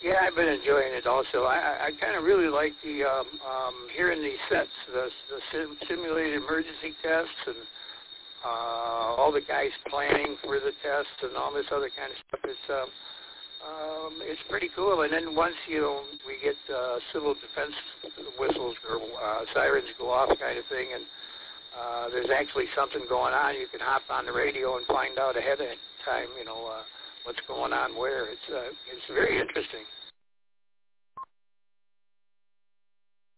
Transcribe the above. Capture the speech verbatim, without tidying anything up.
Yeah, I've been enjoying it also. I, I, I kind of really like the um, um, hearing these sets, the, the sim, simulated emergency tests, and uh, all the guys planning for the tests and all this other kind of stuff. It's um, um, it's pretty cool. And then once you know, we get uh, civil defense whistles or uh, sirens go off, kind of thing, and uh, there's actually something going on, you can hop on the radio and find out ahead of time, you know, uh, what's going on where. It's uh, it's very interesting.